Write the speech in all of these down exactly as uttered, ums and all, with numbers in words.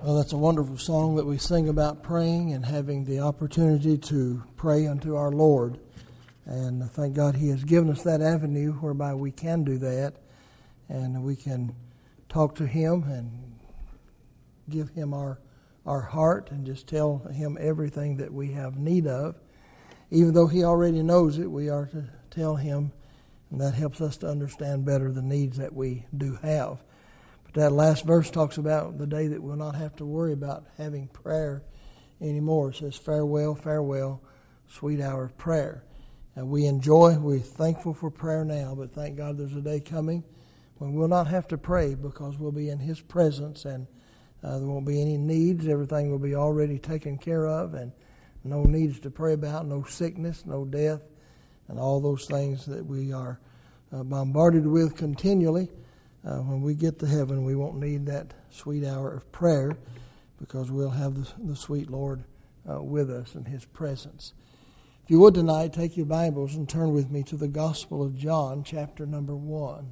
Well, that's a wonderful song that we sing about praying and having the opportunity to pray unto our Lord. And thank God He has given us that avenue whereby we can do that. And we can talk to Him and give Him our, our heart and just tell Him everything that we have need of. Even though He already knows it, we are to tell Him, and that helps us to understand better the needs that we do have. That last verse talks about the day that we'll not have to worry about having prayer anymore. It says, farewell, farewell, sweet hour of prayer. And we enjoy, we're thankful for prayer now, but thank God there's a day coming when we'll not have to pray because we'll be in His presence and uh, there won't be any needs. Everything will be already taken care of and no needs to pray about, no sickness, no death, and all those things that we are uh, bombarded with continually. Uh, when we get to heaven, we won't need that sweet hour of prayer because we'll have the, the sweet Lord uh, with us in His presence. If you would tonight, take your Bibles and turn with me to the Gospel of John, chapter number one.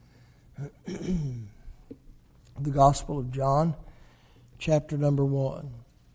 The Gospel of John, chapter number one.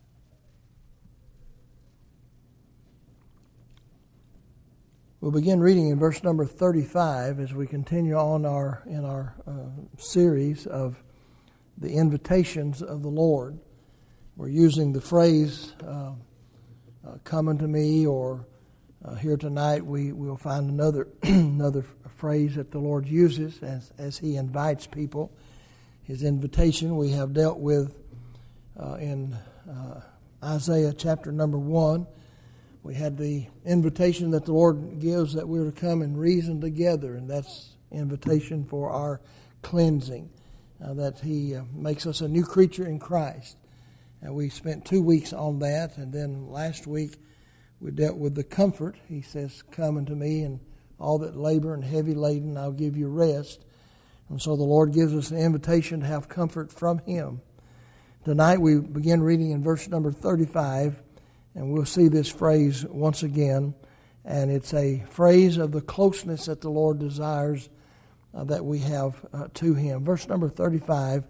We'll begin reading in verse number thirty-five as we continue on our in our uh, series of the invitations of the Lord. We're using the phrase, uh, uh, come unto me, or uh, here tonight we will find another another phrase that the Lord uses as, as He invites people. His invitation we have dealt with uh, in uh, Isaiah chapter number one. We had the invitation that the Lord gives that we're to come and reason together, and that's invitation for our cleansing, uh, that He uh, makes us a new creature in Christ. And we spent two weeks on that, and then last week we dealt with the comfort. He says, come unto me, and all that labor and heavy laden, I'll give you rest. And so the Lord gives us an invitation to have comfort from Him. Tonight we begin reading in verse number thirty-five, and we'll see this phrase once again, and it's a phrase of the closeness that the Lord desires uh, that we have uh, to Him. Verse number thirty-five,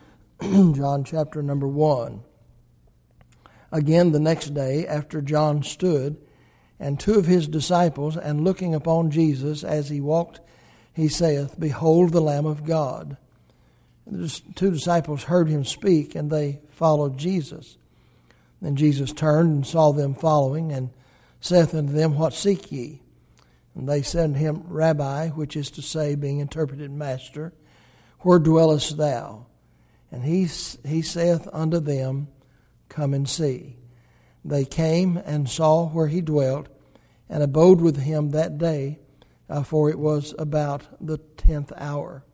John chapter number one. Again the next day, after John stood, and two of his disciples, and looking upon Jesus as He walked, he saith, Behold the Lamb of God. And the two disciples heard Him speak, and they followed Jesus. Then Jesus turned and saw them following, and saith unto them, What seek ye? And they said unto Him, Rabbi, which is to say, being interpreted, Master, where dwellest thou? And he, he saith unto them, Come and see. They came and saw where He dwelt, and abode with Him that day, uh, for it was about the tenth hour.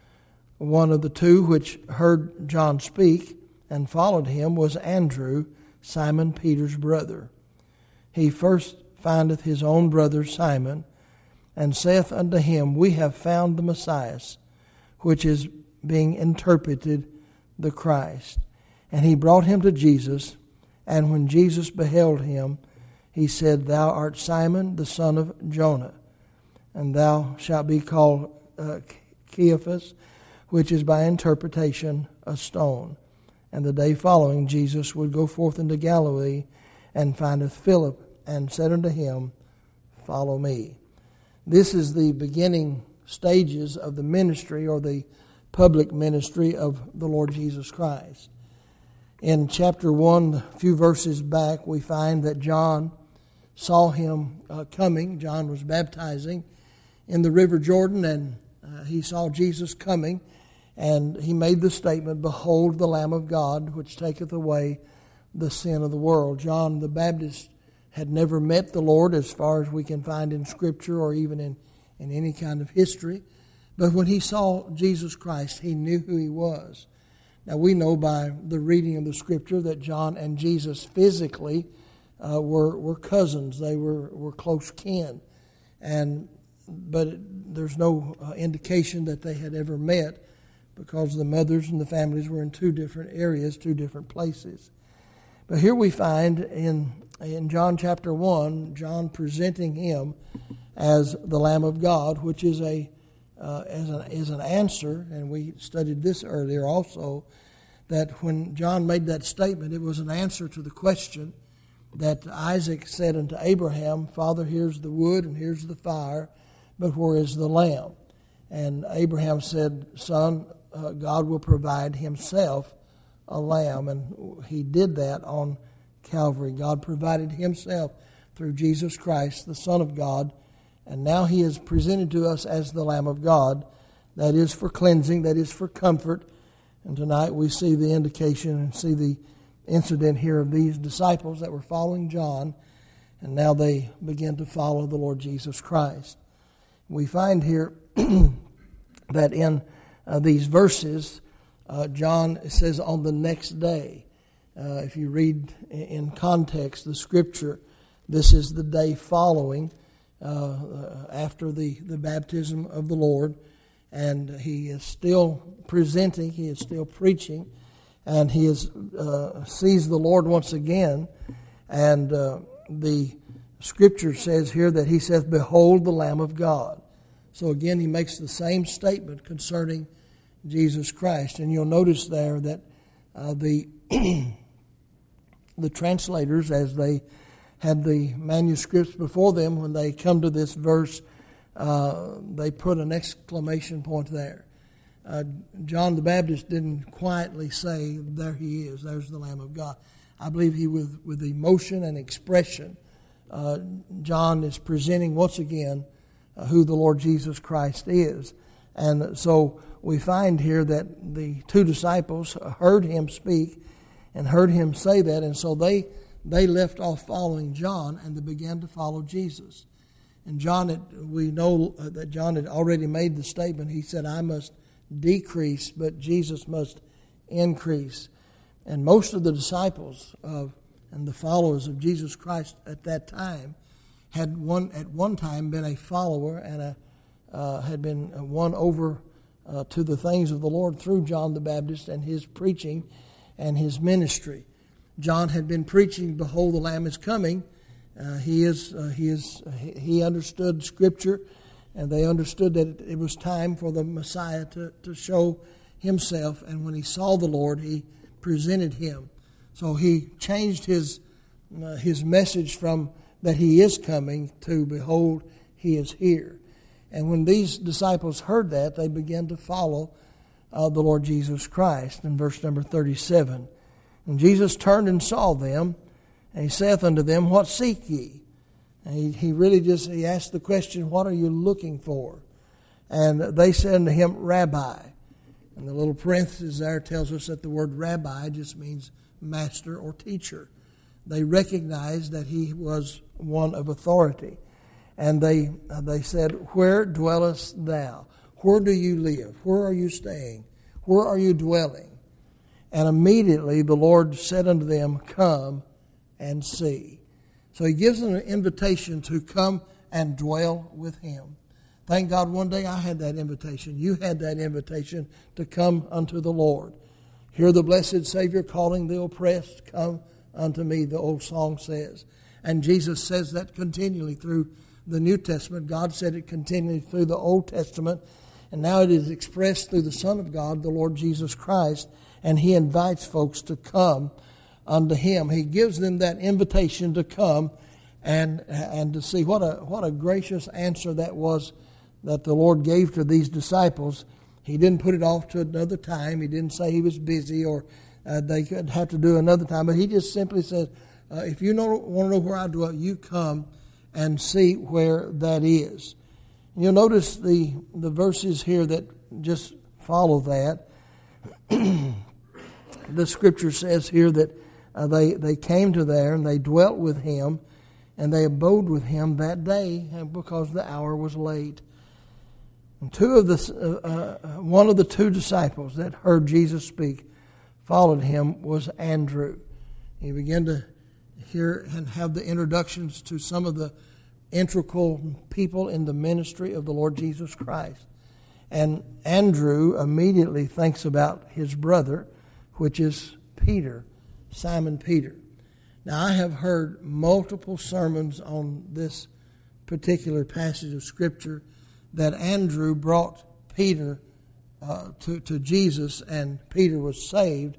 One of the two which heard John speak and followed Him was Andrew, Simon Peter's brother. He first findeth his own brother Simon, and saith unto him, We have found the Messiah, which is being interpreted the Christ. And he brought him to Jesus, and when Jesus beheld him, he said, Thou art Simon, the son of Jonah, and thou shalt be called uh, Cephas, which is by interpretation a stone. And the day following, Jesus would go forth into Galilee, and findeth Philip, and said unto him, Follow me. This is the beginning stages of the ministry, or the public ministry of the Lord Jesus Christ. In chapter one, a few verses back, we find that John saw Him uh, coming. John was baptizing in the river Jordan, and uh, he saw Jesus coming. And he made the statement, Behold the Lamb of God, which taketh away the sin of the world. John the Baptist had never met the Lord as far as we can find in Scripture or even in, in any kind of history. But when he saw Jesus Christ, he knew who He was. Now we know by the reading of the Scripture that John and Jesus physically uh, were, were cousins. They were, were close kin. And, but it, there's no uh, indication that they had ever met, because the mothers and the families were in two different areas, two different places. But here we find in in John chapter one, John presenting Him as the Lamb of God, which is a uh, as an is an answer, and we studied this earlier also, that when John made that statement, it was an answer to the question that Isaac said unto Abraham, Father, here's the wood and here's the fire, but where is the lamb? And Abraham said, Son, uh, God will provide himself a lamb. And he did that on Calvary. God provided himself through Jesus Christ, the Son of God. And now he is presented to us as the Lamb of God. That is for cleansing, that is for comfort. And tonight we see the indication and see the incident here of these disciples that were following John, and now they begin to follow the Lord Jesus Christ. We find here that in uh, these verses, uh, John says on the next day. Uh, if you read in context the scripture, this is the day following uh, after the, the baptism of the Lord, and he is still presenting, he is still preaching, and he is, uh, sees the Lord once again. And uh, the scripture says here that he says, Behold the Lamb of God. So again, he makes the same statement concerning Jesus Christ. And you'll notice there that uh, the, the translators, as they had the manuscripts before them, when they come to this verse, uh, they put an exclamation point there. Uh, John the Baptist didn't quietly say, there he is, there's the Lamb of God. I believe he, with, with emotion and expression, uh, John is presenting once again uh, who the Lord Jesus Christ is. And so we find here that the two disciples heard him speak and heard him say that, and so they, they left off following John and they began to follow Jesus. And John, had, we know that John had already made the statement. He said, I must decrease, but Jesus must increase. And most of the disciples of and the followers of Jesus Christ at that time had one at one time been a follower and a uh, had been won over uh, to the things of the Lord through John the Baptist and his preaching and his ministry. John had been preaching, "Behold, the Lamb is coming." Uh, he is uh, he is he understood Scripture. And they understood that it was time for the Messiah to, to show himself. And when he saw the Lord, he presented him. So he changed his uh, his message from that he is coming to, behold, he is here. And when these disciples heard that, they began to follow uh, the Lord Jesus Christ. In verse number thirty-seven, and Jesus turned and saw them, and he saith unto them, What seek ye? And he, he really just, he asked the question, what are you looking for? And they said unto him, Rabbi. And the little parenthesis there tells us that the word rabbi just means master or teacher. They recognized that he was one of authority. And they they said, Where dwellest thou? Where do you live? Where are you staying? Where are you dwelling? And immediately the Lord said unto them, Come and see. So he gives them an invitation to come and dwell with him. Thank God one day I had that invitation. You had that invitation to come unto the Lord. Hear the blessed Savior calling the oppressed, come unto me, the old song says. And Jesus says that continually through the New Testament. God said it continually through the Old Testament. And now it is expressed through the Son of God, the Lord Jesus Christ. And he invites folks to come unto him. He gives them that invitation to come and and to see. What a what a gracious answer that was that the Lord gave to these disciples. He didn't put it off to another time. He didn't say he was busy or uh, they could have to do another time. But he just simply said, uh, if you know, want to know where I dwell, you come and see where that is. You'll notice the, the verses here that just follow that. The scripture says here that Uh, they, they came to there and they dwelt with him and they abode with him that day because the hour was late. And two of the uh, uh, one of the two disciples that heard Jesus speak followed him was Andrew. He began to hear and have the introductions to some of the integral people in the ministry of the Lord Jesus Christ. And Andrew immediately thinks about his brother, which is Peter. Simon Peter. Now, I have heard multiple sermons on this particular passage of Scripture that Andrew brought Peter uh, to, to Jesus and Peter was saved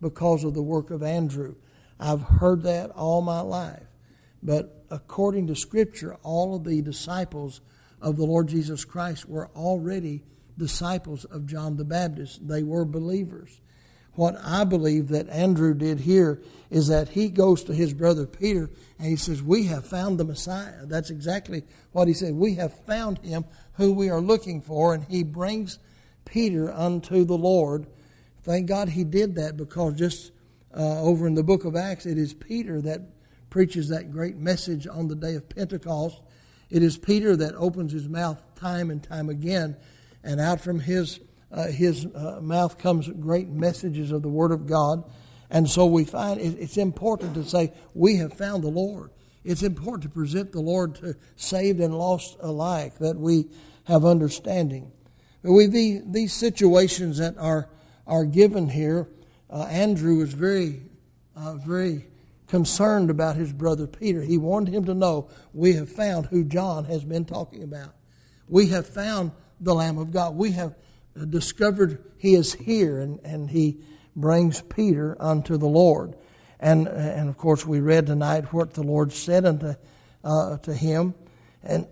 because of the work of Andrew. I've heard that all my life. But according to Scripture, all of the disciples of the Lord Jesus Christ were already disciples of John the Baptist. They were believers. What I believe that Andrew did here is that he goes to his brother Peter and he says, we have found the Messiah. That's exactly what he said. We have found him who we are looking for, and he brings Peter unto the Lord. Thank God he did that, because just uh, over in the book of Acts, it is Peter that preaches that great message on the day of Pentecost. It is Peter that opens his mouth time and time again, and out from his uh, his uh, mouth comes great messages of the Word of God. And so we find it, it's important to say, we have found the Lord. It's important to present the Lord to saved and lost alike, that we have understanding. But we these, these situations that are are given here, uh, Andrew is very, uh, very concerned about his brother Peter. He wanted him to know, we have found who John has been talking about. We have found the Lamb of God. We have discovered he is here, and, and he brings Peter unto the Lord. And and of course we read tonight what the Lord said unto uh, to him. And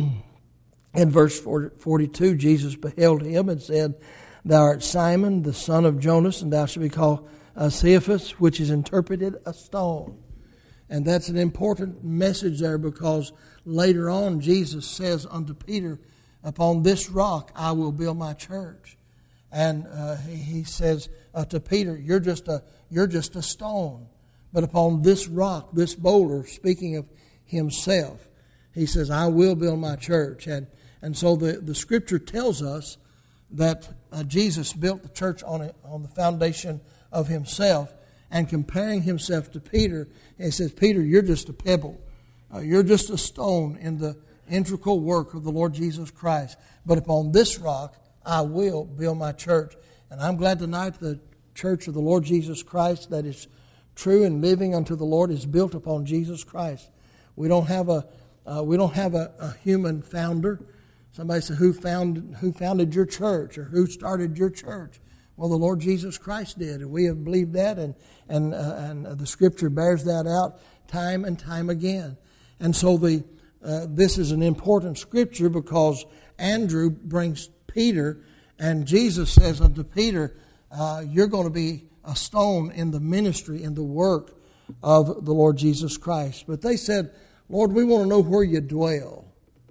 in verse forty-two, Jesus beheld him and said, Thou art Simon, the son of Jonas, and thou shalt be called uh, Cephas, which is interpreted a stone. And that's an important message there, because later on Jesus says unto Peter, Upon this rock I will build my church. And uh, he, he says uh, to Peter, You're just a you're just a stone. But upon this rock, this boulder, speaking of himself, he says, I will build my church. And and so the, the Scripture tells us that uh, Jesus built the church on a, on the foundation of himself, and comparing himself to Peter, he says, Peter, you're just a pebble. Uh, you're just a stone in the integral work of the Lord Jesus Christ. But upon this rock, I will build my church. And I'm glad tonight the church of the Lord Jesus Christ that is true and living unto the Lord is built upon Jesus Christ. We don't have a uh, we don't have a, a human founder. Somebody said, who found who founded your church, or who started your church? Well, the Lord Jesus Christ did, and we have believed that, and and uh, and the Scripture bears that out time and time again. And so the uh, this is an important Scripture, because Andrew brings Peter, and Jesus says unto Peter, uh, "You're going to be a stone in the ministry, in the work of the Lord Jesus Christ." But they said, "Lord, we want to know where you dwell.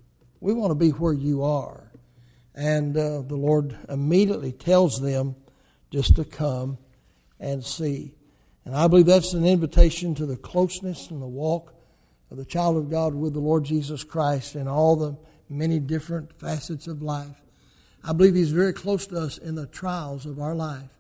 We want to be where you are." And uh, the Lord immediately tells them just to come and see. And I believe that's an invitation to the closeness and the walk of the child of God with the Lord Jesus Christ in all the many different facets of life. I believe He's very close to us in the trials of our life.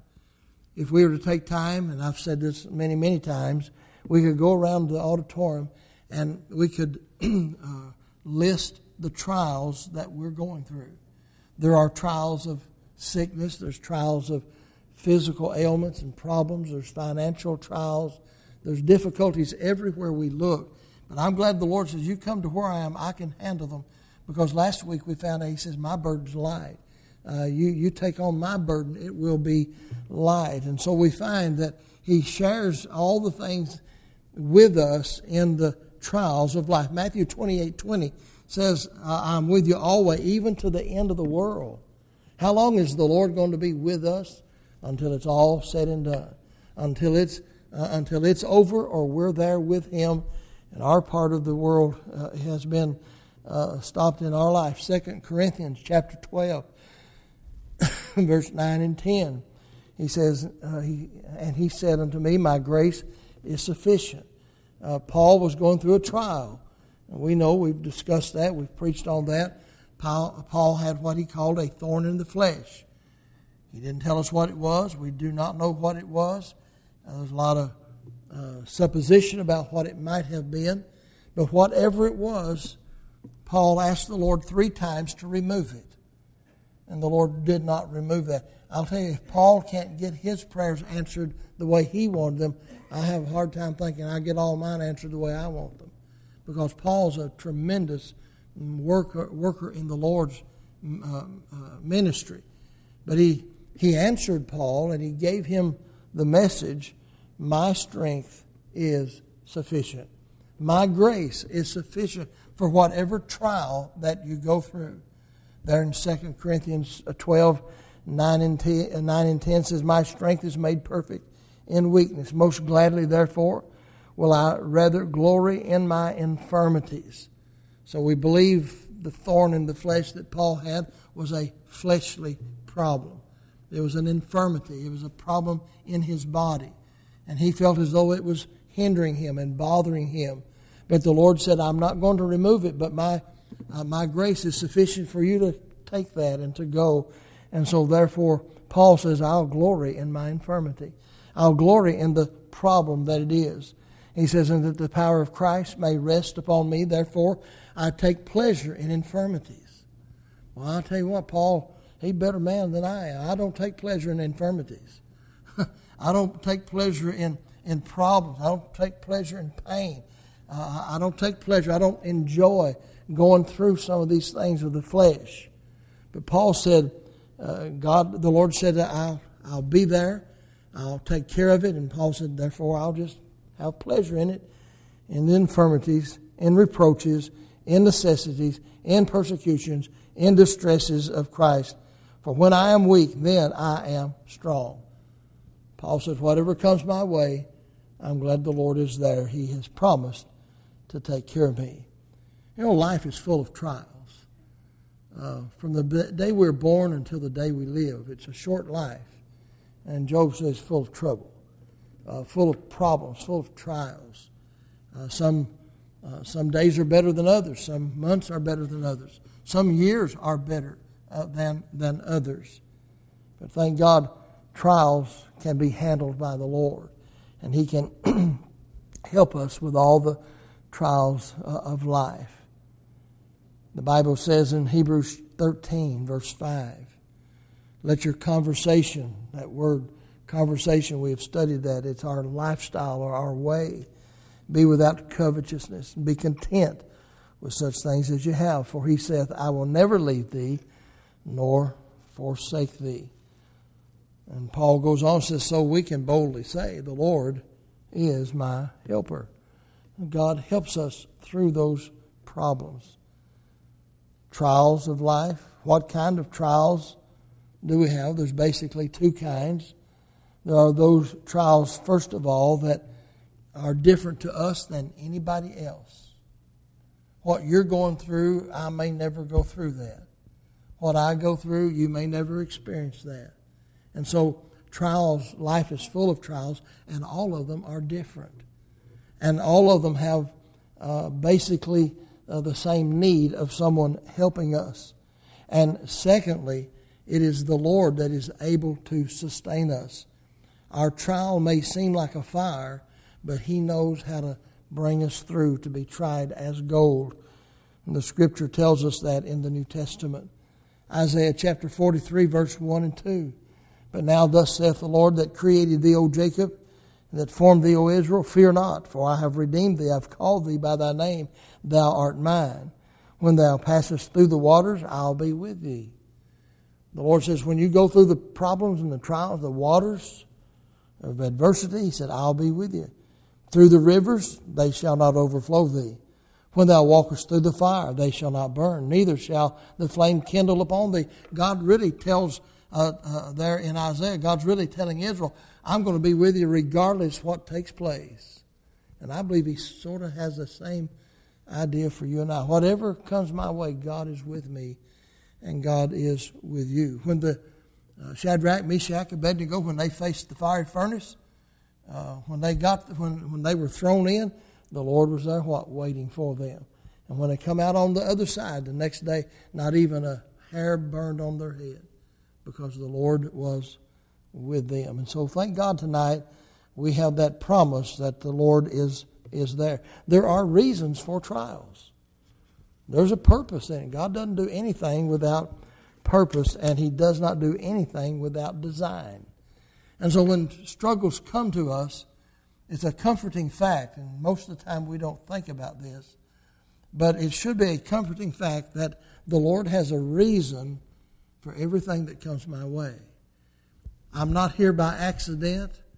If we were to take time, and I've said this many, many times, we could go around the auditorium and we could uh, list the trials that we're going through. There are trials of sickness. There's trials of physical ailments and problems. There's financial trials. There's difficulties everywhere we look. But I'm glad the Lord says, you come to where I am, I can handle them. Because last week we found out He says, my burden's light. Uh, you, you take on my burden, it will be light. And so we find that He shares all the things with us in the trials of life. Matthew twenty-eight twenty says, I'm with you always, even to the end of the world. How long is the Lord going to be with us? Until it's all said and done. Until it's uh, until it's over, or we're there with Him, and our part of the world uh, has been uh, stopped in our life. Second Corinthians chapter twelve, verse nine and ten. He says, uh, he, and he said unto me, my grace is sufficient. Uh, Paul was going through a trial. And we know, we've discussed that, we've preached on that. Paul, Paul had what he called a thorn in the flesh. He didn't tell us what it was. We do not know what it was. Uh, there's a lot of uh, supposition about what it might have been. But whatever it was, Paul asked the Lord three times to remove it. And the Lord did not remove that. I'll tell you, if Paul can't get his prayers answered the way he wanted them, I have a hard time thinking I get all mine answered the way I want them. Because Paul's a tremendous worker, worker in the Lord's uh, uh, ministry. But he, he answered Paul, and he gave him the message, my strength is sufficient. My grace is sufficient for whatever trial that you go through. There in Second Corinthians twelve, nine and ten says, my strength is made perfect in weakness. Most gladly, therefore, will I rather glory in my infirmities. So we believe the thorn in the flesh that Paul had was a fleshly problem. It was an infirmity. It was a problem in his body. And he felt as though it was hindering him and bothering him. But the Lord said, I'm not going to remove it, but my uh, my grace is sufficient for you to take that and to go. And so therefore, Paul says, I'll glory in my infirmity. I'll glory in the problem that it is. He says, and that the power of Christ may rest upon me. Therefore, I take pleasure in infirmities. Well, I'll tell you what, Paul, he's a better man than I am. I don't take pleasure in infirmities. I don't take pleasure in, in problems. I don't take pleasure in pain. Uh, I don't take pleasure. I don't enjoy going through some of these things of the flesh. But Paul said, uh, God, the Lord said, I'll, I'll be there. I'll take care of it. And Paul said, therefore, I'll just have pleasure in it, in the infirmities, in reproaches, in necessities, in persecutions, in distresses of Christ. For when I am weak, then I am strong. Paul says, whatever comes my way, I'm glad the Lord is there. He has promised to take care of me. You know, life is full of trials. Uh, from the day we're born until the day we live, it's a short life. And Job says full of trouble, uh, full of problems, full of trials. Uh, some uh, some days are better than others. Some months are better than others. Some years are better uh, than than others. But thank God, trials can be handled by the Lord, and He can help us with all the trials uh, of life. The Bible says in Hebrews thirteen, verse five, let your conversation, that word conversation, we have studied that, it's our lifestyle or our way, be without covetousness, and be content with such things as you have. For He saith, I will never leave thee, nor forsake thee. And Paul goes on and says, so we can boldly say, the Lord is my helper. God helps us through those problems. Trials of life. What kind of trials do we have? There's basically two kinds. There are those trials, first of all, that are different to us than anybody else. What you're going through, I may never go through that. What I go through, you may never experience that. And so trials, life is full of trials, and all of them are different. And all of them have uh, basically uh, the same need of someone helping us. And secondly, it is the Lord that is able to sustain us. Our trial may seem like a fire, but He knows how to bring us through to be tried as gold. And the Scripture tells us that in the New Testament. Isaiah chapter forty-three, verse one and two. But now thus saith the Lord that created thee, O Jacob, and that formed thee, O Israel, fear not, for I have redeemed thee, I have called thee by thy name, thou art mine. When thou passest through the waters, I'll be with thee. The Lord says, when you go through the problems and the trials, the waters of adversity, He said, I'll be with you. Through the rivers, they shall not overflow thee. When thou walkest through the fire, they shall not burn, neither shall the flame kindle upon thee. God really tells uh, uh, there in Isaiah, God's really telling Israel, I'm going to be with you regardless what takes place. And I believe He sort of has the same idea for you and I. Whatever comes my way, God is with me, and God is with you. When the uh, Shadrach, Meshach, Abednego, when they faced the fiery furnace, uh, when they got when when they were thrown in, the Lord was there, what, waiting for them. And when they come out on the other side, the next day, not even a hair burned on their head, because the Lord was with them. And so thank God tonight we have that promise that the Lord is is there. There are reasons for trials. There's a purpose in it. God doesn't do anything without purpose, and He does not do anything without design. And so when struggles come to us, it's a comforting fact, and most of the time we don't think about this, but it should be a comforting fact that the Lord has a reason for everything that comes my way. I'm not here by accident.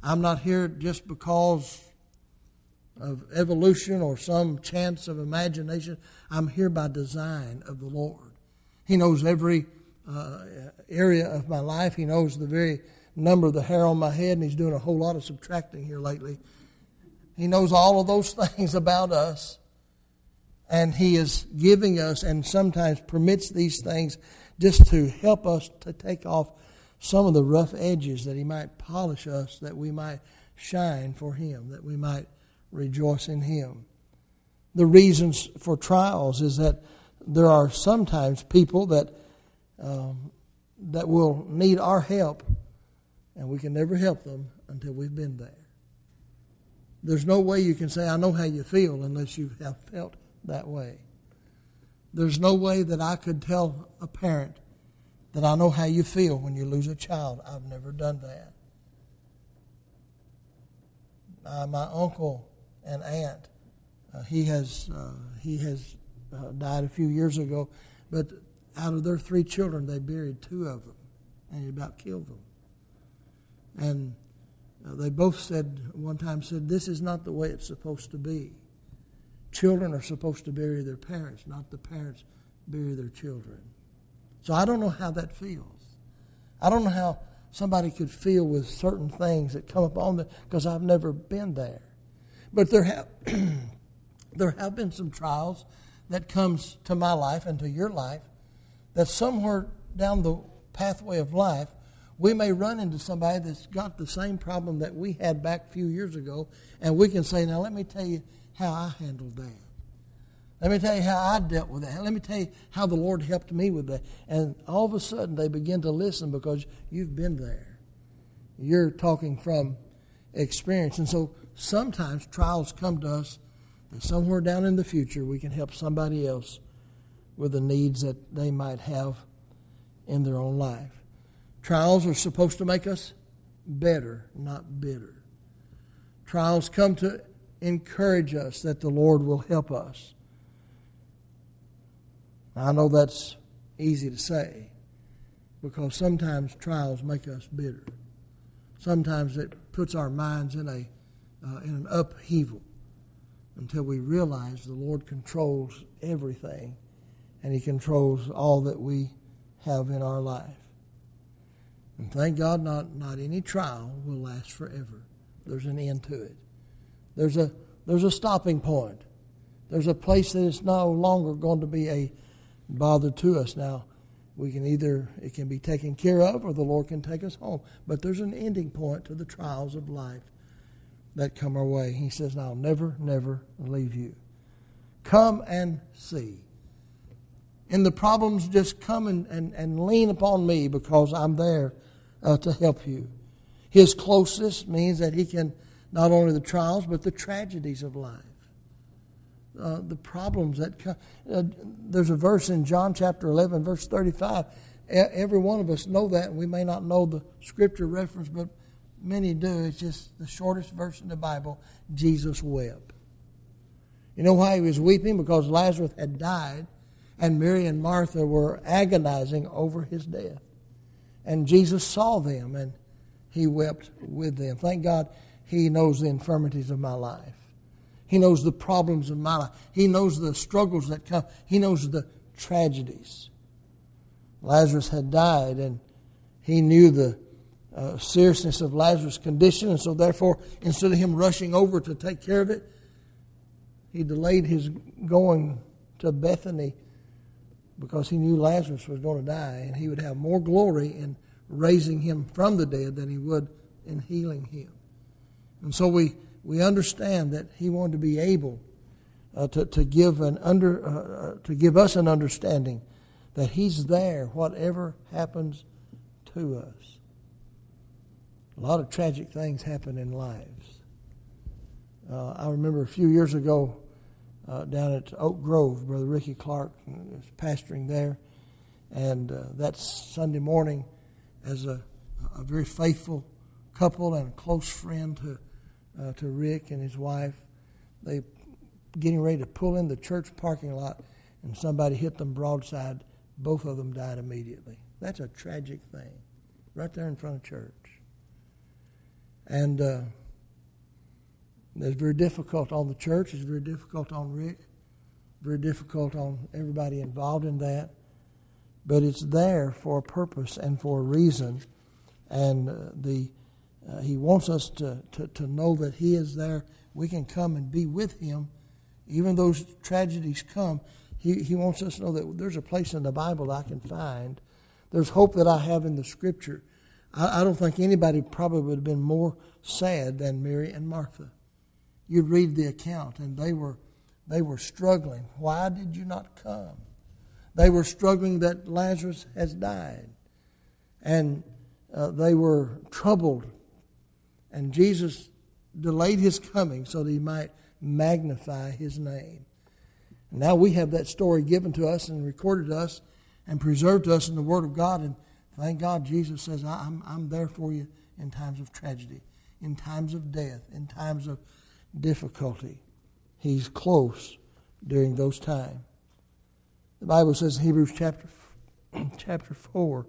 I'm not here just because of evolution or some chance of imagination. I'm here by design of the Lord. He knows every uh, area of my life. He knows the very number of the hair on my head, and He's doing a whole lot of subtracting here lately. He knows all of those things about us, and He is giving us and sometimes permits these things just to help us to take off some of the rough edges, that He might polish us, that we might shine for Him, that we might rejoice in Him. The reasons for trials is that there are sometimes people that um, that will need our help, and we can never help them until we've been there. There's no way you can say, I know how you feel, unless you have felt that way. There's no way that I could tell a parent that I know how you feel when you lose a child. I've never done that. Uh, my uncle and aunt, uh, he has uh, he has uh, died a few years ago, but out of their three children, they buried two of them, and he about killed them. And uh, they both said, one time said, this is not the way it's supposed to be. Children are supposed to bury their parents, not the parents bury their children. So I don't know how that feels. I don't know how somebody could feel with certain things that come upon them, because I've never been there. But there have there have been some trials that comes to my life and to your life, that somewhere down the pathway of life, we may run into somebody that's got the same problem that we had back a few years ago, and we can say, now let me tell you how I handled that. Let me tell you how I dealt with that. Let me tell you how the Lord helped me with that. And all of a sudden they begin to listen because you've been there. You're talking from experience. And so sometimes trials come to us, and somewhere down in the future we can help somebody else with the needs that they might have in their own life. Trials are supposed to make us better, not bitter. Trials come to encourage us that the Lord will help us. I know that's easy to say, because sometimes trials make us bitter. Sometimes it puts our minds in a uh, in an upheaval until we realize the Lord controls everything, and He controls all that we have in our life. And thank God, not, not any trial will last forever. There's an end to it. There's a there's a stopping point. There's a place that is no longer going to be a bother to us. Now, we can either, it can be taken care of, or the Lord can take us home. But there's an ending point to the trials of life that come our way. He says, I'll never, never leave you. Come and see. And the problems, just come and, and, and lean upon me, because I'm there uh, to help you. His closeness means that He can, not only the trials, but the tragedies of life. Uh, the problems that come. Uh, there's a verse in John chapter eleven, verse thirty-five. E- every one of us know that, and we may not know the scripture reference, but many do. It's just the shortest verse in the Bible. Jesus wept. You know why He was weeping? Because Lazarus had died, and Mary and Martha were agonizing over his death. And Jesus saw them, and He wept with them. Thank God He knows the infirmities of my life. He knows the problems of my life. He knows the struggles that come. He knows the tragedies. Lazarus had died, and He knew the uh, seriousness of Lazarus' condition, and so therefore, instead of Him rushing over to take care of it, He delayed His going to Bethany, because He knew Lazarus was going to die, and He would have more glory in raising him from the dead than He would in healing him. And so we We understand that He wanted to be able uh, to to give an under uh, to give us an understanding that He's there, whatever happens to us. A lot of tragic things happen in lives. Uh, I remember a few years ago uh, down at Oak Grove, Brother Ricky Clark was pastoring there, and uh, that Sunday morning, as a, a very faithful couple and a close friend to. Uh, to Rick and his wife, they getting ready to pull in the church parking lot, and somebody hit them broadside. Both of them died immediately. That's a tragic thing, right there in front of church. And uh, it's very difficult on the church. It's very difficult on Rick. Very difficult on everybody involved in that. But it's there for a purpose and for a reason. And uh, the uh, he wants us to, to, to know that he is there. We can come and be with him. Even those tragedies come, he, he wants us to know that there's a place in the Bible I can find. There's hope that I have in the Scripture. I, I don't think anybody probably would have been more sad than Mary and Martha. You'd read the account, and they were they were struggling. Why did you not come? They were struggling that Lazarus has died. And uh, they were troubled. And Jesus delayed his coming so that he might magnify his name. And now we have that story given to us and recorded to us and preserved to us in the Word of God. And thank God Jesus says, I'm, I'm there for you in times of tragedy, in times of death, in times of difficulty. He's close during those times. The Bible says in Hebrews chapter chapter four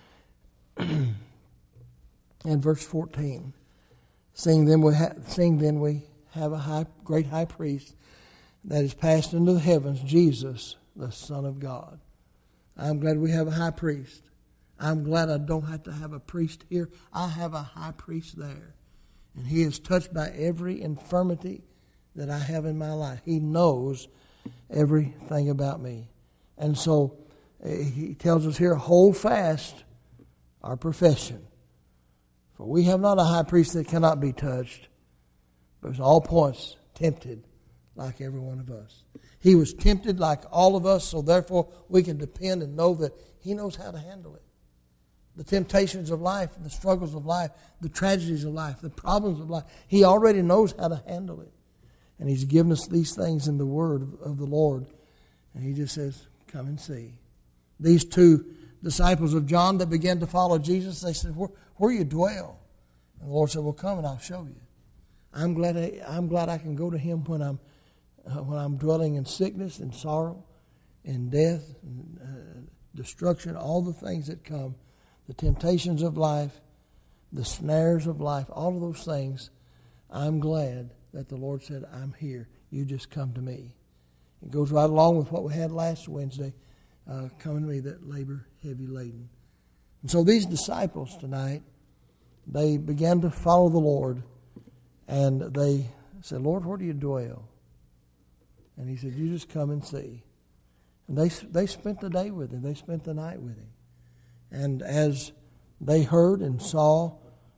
and verse fourteen, seeing then we ha- seeing then we have a high, great high priest that is passed into the heavens, Jesus, the Son of God. I'm glad we have a high priest. I'm glad I don't have to have a priest here. I have a high priest there. And he is touched by every infirmity that I have in my life. He knows everything about me. And so he tells us here, hold fast our profession. For we have not a high priest that cannot be touched, but at all points tempted like every one of us. He was tempted like all of us, so therefore we can depend and know that he knows how to handle it. The temptations of life, the struggles of life, the tragedies of life, the problems of life, he already knows how to handle it. And he's given us these things in the word of the Lord. And he just says, come and see. These two disciples of John that began to follow Jesus, they said, where, where you dwell? And the Lord said, well, come and I'll show you. I'm glad I, I'm glad I can go to him when I'm uh, when I'm dwelling in sickness and sorrow and death and uh, destruction, all the things that come, the temptations of life, the snares of life, all of those things. I'm glad that the Lord said, I'm here. You just come to me. It goes right along with what we had last Wednesday, uh, come to me that labor heavy laden. And so these disciples tonight, they began to follow the Lord, and they said, Lord, where do you dwell? And he said, you just come and see. And they they spent the day with him. They spent the night with him. And as they heard and saw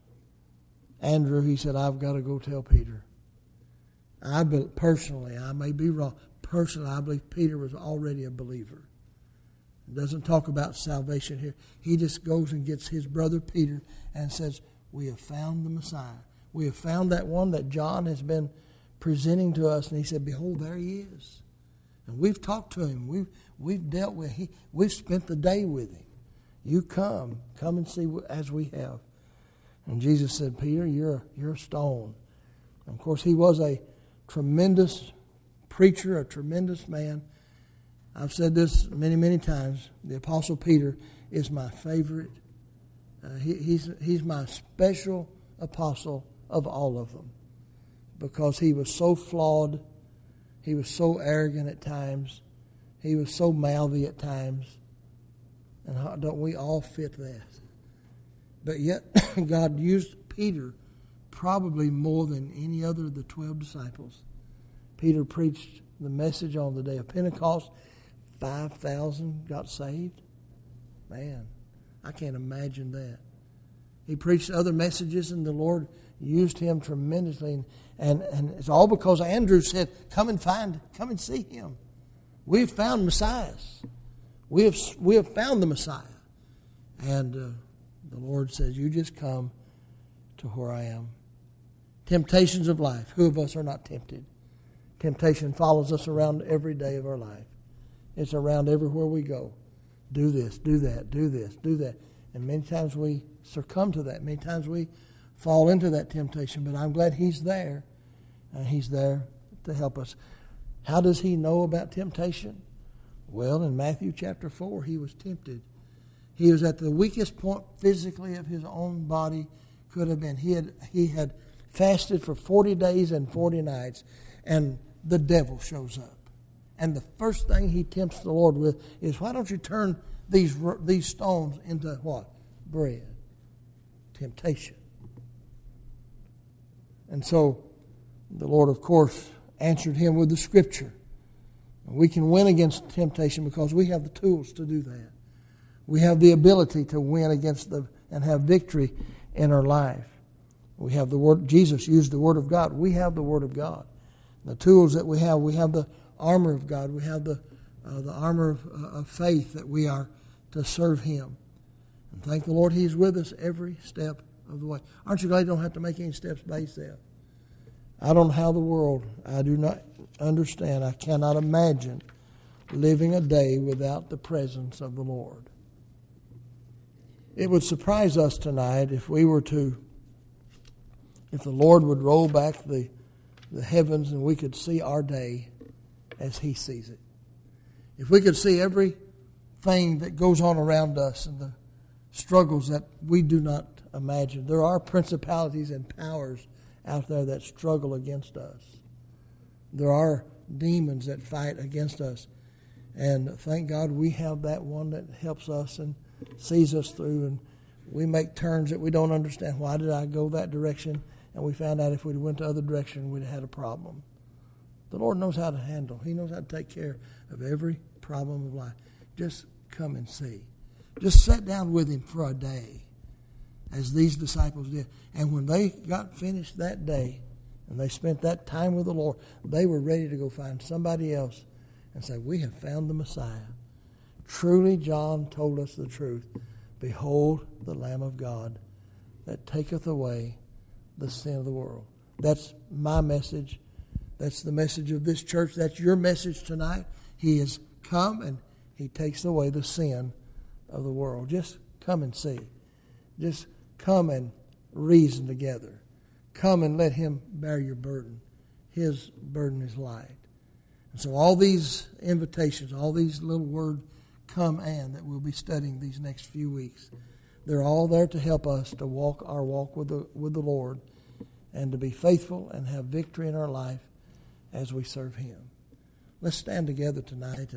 Andrew, he said, I've got to go tell Peter. I be, personally, I may be wrong. Personally, I believe Peter was already a believer. It doesn't talk about salvation here. He just goes and gets his brother Peter and says, we have found the Messiah. We have found that one that John has been presenting to us. And he said, behold, there he is. And we've talked to him. We've, we've dealt with him. We've spent the day with him. You come. Come and see as we have. And Jesus said, Peter, you're, you're a stone. And of course, he was a tremendous preacher, a tremendous man. I've said this many, many times. The Apostle Peter is my favorite. Uh, he, he's, he's my special apostle of all of them, because he was so flawed. He was so arrogant at times. He was so mouthy at times. And how, don't we all fit that? But yet, God used Peter probably more than any other of the twelve disciples. Peter preached the message on the day of Pentecost. five thousand got saved. Man, I can't imagine that. He preached other messages, and the Lord used him tremendously. And, and, and it's all because Andrew said, come and find, come and see him. We've found Messiahs. We have, we have found the Messiah. And uh, the Lord says, you just come to where I am. Temptations of life. Who of us are not tempted? Temptation follows us around every day of our life. It's around everywhere we go. Do this, do that, do this, do that. And many times we succumb to that. Many times we fall into that temptation. But I'm glad he's there. And he's there to help us. How does he know about temptation? Well, in Matthew chapter four, he was tempted. He was at the weakest point physically of his own body could have been. He had, he had fasted for forty days and forty nights, and the devil shows up. And the first thing he tempts the Lord with is, why don't you turn these, these stones into what? Bread. Temptation. And so the Lord, of course, answered him with the Scripture. We can win against temptation because we have the tools to do that. We have the ability to win against the and have victory in our life. We have the Word. Jesus used the Word of God. We have the Word of God. The tools that we have, we have the armor of God. We have the uh, the armor of, uh, of faith that we are to serve Him. And thank the Lord He's with us every step of the way. Aren't you glad you don't have to make any steps by yourself? I don't know how the world, I do not understand, I cannot imagine living a day without the presence of the Lord. It would surprise us tonight if we were to, if the Lord would roll back the, the heavens and we could see our day as He sees it. If we could see everything that goes on around us and the struggles that we do not imagine. There are principalities and powers out there that struggle against us. There are demons that fight against us. And thank God we have that one that helps us and sees us through. And we make turns that we don't understand. Why did I go that direction? And we found out if we'd went the other direction, we'd have had a problem. The Lord knows how to handle. He knows how to take care of every problem of life. Just come and see. Just sit down with Him for a day, as these disciples did. And when they got finished that day, and they spent that time with the Lord, they were ready to go find somebody else and say, we have found the Messiah. Truly, John told us the truth. Behold the Lamb of God that taketh away the sin of the world. That's my message. That's the message of this church. That's your message tonight. He has come and He takes away the sin of the world. Just come and see. Just come and reason together. Come and let Him bear your burden. His burden is light. And so all these invitations, all these little word come and that we'll be studying these next few weeks, they're all there to help us to walk our walk with the, with the Lord and to be faithful and have victory in our life as we serve Him. Let's stand together tonight.